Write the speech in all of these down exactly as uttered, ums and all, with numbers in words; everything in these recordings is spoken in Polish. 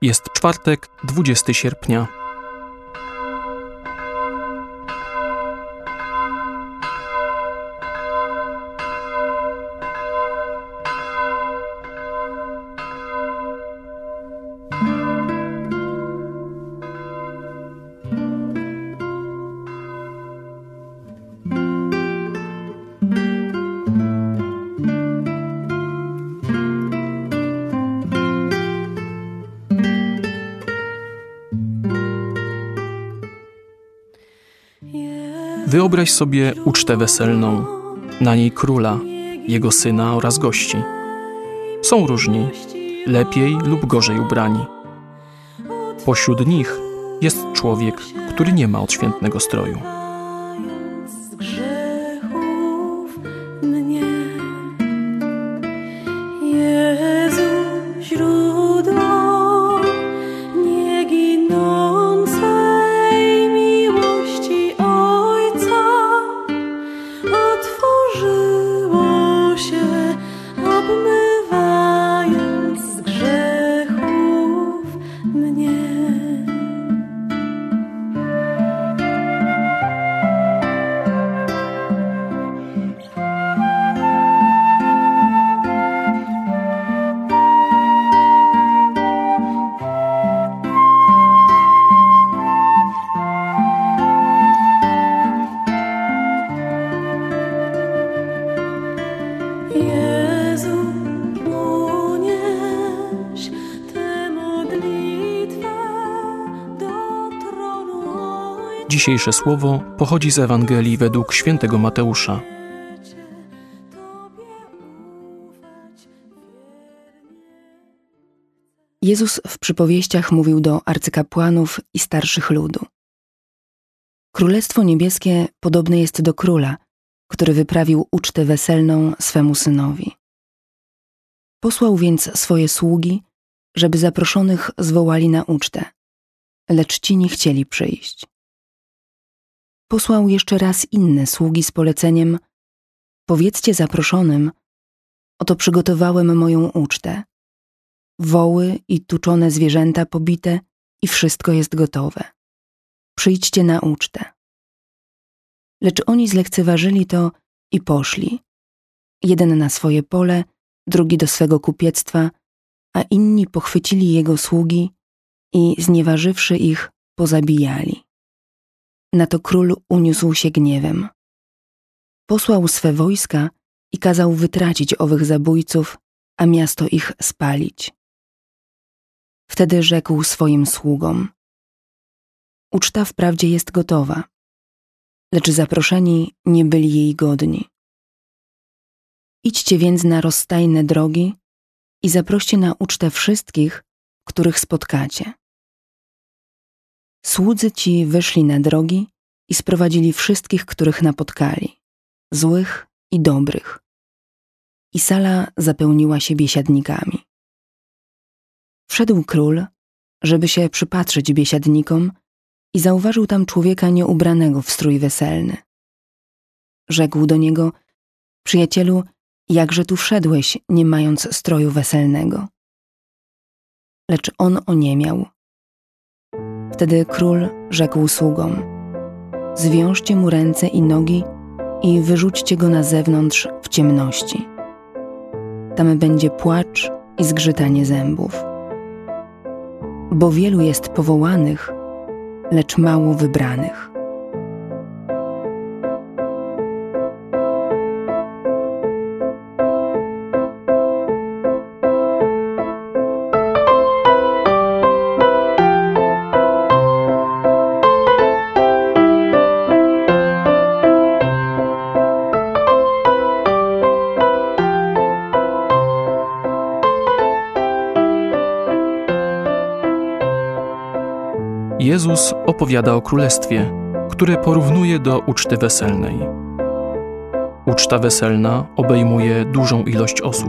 Jest czwartek, dwudziestego sierpnia. Wyobraź sobie ucztę weselną, na niej króla, jego syna oraz gości. Są różni, lepiej lub gorzej ubrani. Pośród nich jest człowiek, który nie ma odświętnego stroju. Dzisiejsze słowo pochodzi z Ewangelii według świętego Mateusza. Jezus w przypowieściach mówił do arcykapłanów i starszych ludu. Królestwo niebieskie podobne jest do króla, który wyprawił ucztę weselną swemu synowi. Posłał więc swoje sługi, żeby zaproszonych zwołali na ucztę, lecz ci nie chcieli przyjść. Posłał jeszcze raz inne sługi z poleceniem: powiedzcie zaproszonym, oto przygotowałem moją ucztę. Woły i tuczone zwierzęta pobite i wszystko jest gotowe. Przyjdźcie na ucztę. Lecz oni zlekceważyli to i poszli. Jeden na swoje pole, drugi do swego kupiectwa, a inni pochwycili jego sługi i znieważywszy ich, pozabijali. Na to król uniósł się gniewem. Posłał swe wojska i kazał wytracić owych zabójców, a miasto ich spalić. Wtedy rzekł swoim sługom: uczta wprawdzie jest gotowa, lecz zaproszeni nie byli jej godni. Idźcie więc na rozstajne drogi i zaproście na ucztę wszystkich, których spotkacie. Słudzy ci wyszli na drogi i sprowadzili wszystkich, których napotkali, złych i dobrych. I sala zapełniła się biesiadnikami. Wszedł król, żeby się przypatrzyć biesiadnikom, i zauważył tam człowieka nieubranego w strój weselny. Rzekł do niego: przyjacielu, jakże tu wszedłeś, nie mając stroju weselnego? Lecz on oniemiał. Wtedy król rzekł sługom: zwiążcie mu ręce i nogi i wyrzućcie go na zewnątrz w ciemności. Tam będzie płacz i zgrzytanie zębów. Bo wielu jest powołanych, lecz mało wybranych. Jezus opowiada o królestwie, które porównuje do uczty weselnej. Uczta weselna obejmuje dużą ilość osób.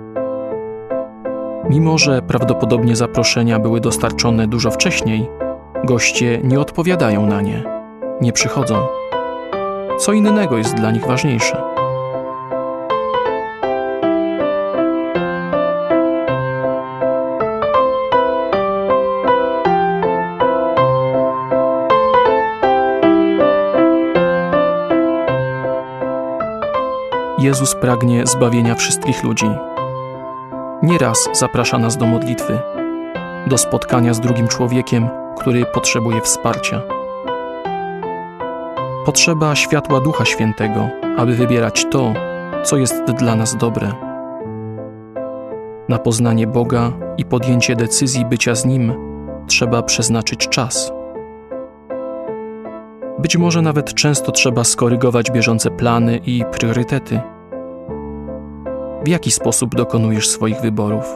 Mimo że prawdopodobnie zaproszenia były dostarczone dużo wcześniej, goście nie odpowiadają na nie, nie przychodzą. Co innego jest dla nich ważniejsze. Jezus pragnie zbawienia wszystkich ludzi. Nieraz zaprasza nas do modlitwy, do spotkania z drugim człowiekiem, który potrzebuje wsparcia. Potrzeba światła Ducha Świętego, aby wybierać to, co jest dla nas dobre. Na poznanie Boga i podjęcie decyzji bycia z Nim trzeba przeznaczyć czas. Być może nawet często trzeba skorygować bieżące plany i priorytety. W jaki sposób dokonujesz swoich wyborów?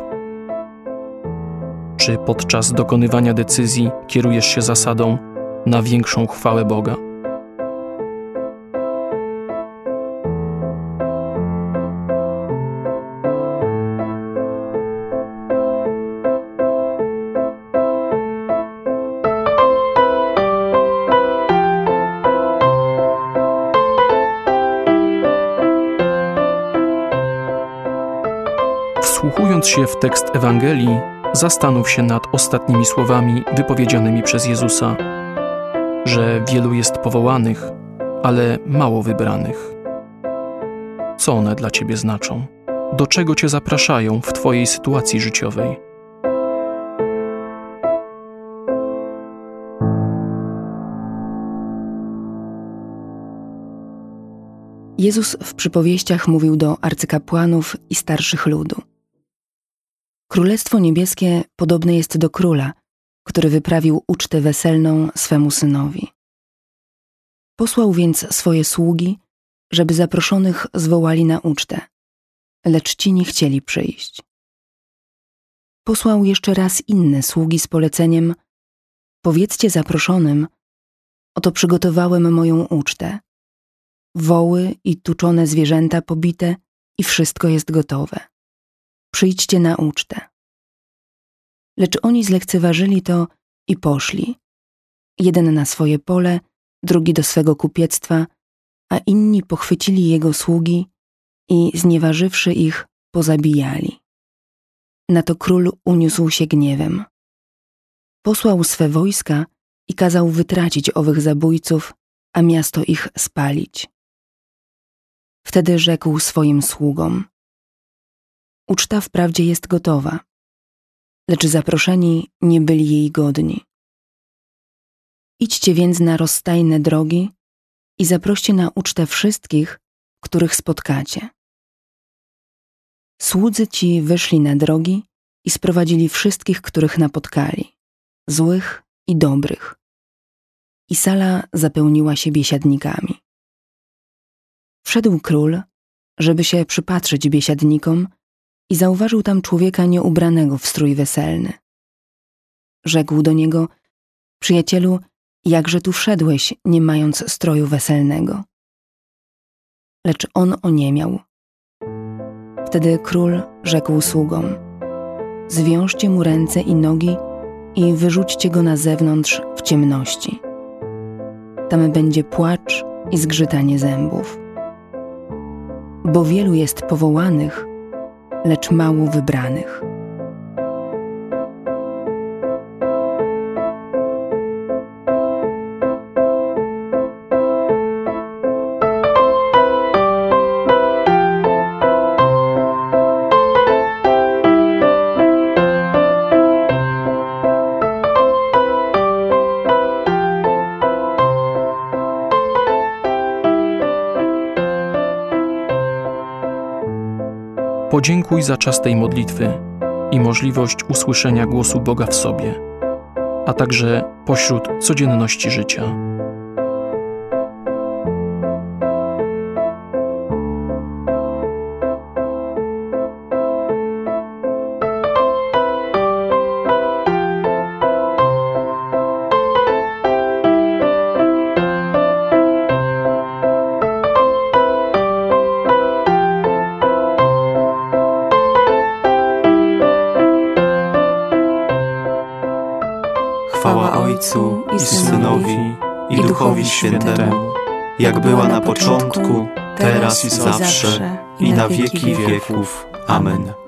Czy podczas dokonywania decyzji kierujesz się zasadą na większą chwałę Boga? Wsłuchując się w tekst Ewangelii, zastanów się nad ostatnimi słowami wypowiedzianymi przez Jezusa, że wielu jest powołanych, ale mało wybranych. Co one dla Ciebie znaczą? Do czego Cię zapraszają w Twojej sytuacji życiowej? Jezus w przypowieściach mówił do arcykapłanów i starszych ludu. Królestwo niebieskie podobne jest do króla, który wyprawił ucztę weselną swemu synowi. Posłał więc swoje sługi, żeby zaproszonych zwołali na ucztę, lecz ci nie chcieli przyjść. Posłał jeszcze raz inne sługi z poleceniem: powiedzcie zaproszonym, oto przygotowałem moją ucztę. Woły i tuczone zwierzęta pobite i wszystko jest gotowe. Przyjdźcie na ucztę. Lecz oni zlekceważyli to i poszli. Jeden na swoje pole, drugi do swego kupiectwa, a inni pochwycili jego sługi i znieważywszy ich, pozabijali. Na to król uniósł się gniewem. Posłał swe wojska i kazał wytracić owych zabójców, a miasto ich spalić. Wtedy rzekł swoim sługom: uczta wprawdzie jest gotowa, lecz zaproszeni nie byli jej godni. Idźcie więc na rozstajne drogi i zaproście na ucztę wszystkich, których spotkacie. Słudzy ci wyszli na drogi i sprowadzili wszystkich, których napotkali, złych i dobrych. I sala zapełniła się biesiadnikami. Wszedł król, żeby się przypatrzyć biesiadnikom, i zauważył tam człowieka nieubranego w strój weselny. Rzekł do niego: przyjacielu, jakże tu wszedłeś, nie mając stroju weselnego? Lecz on oniemiał. Wtedy król rzekł sługom: zwiążcie mu ręce i nogi i wyrzućcie go na zewnątrz w ciemności. Tam będzie płacz i zgrzytanie zębów. Bo wielu jest powołanych, lecz mało wybranych. Podziękuj za czas tej modlitwy i możliwość usłyszenia głosu Boga w sobie, a także pośród codzienności życia. Chwała Ojcu i Synowi, i Duchowi Świętemu, jak była na początku, teraz i zawsze, i na wieki wieków. Amen.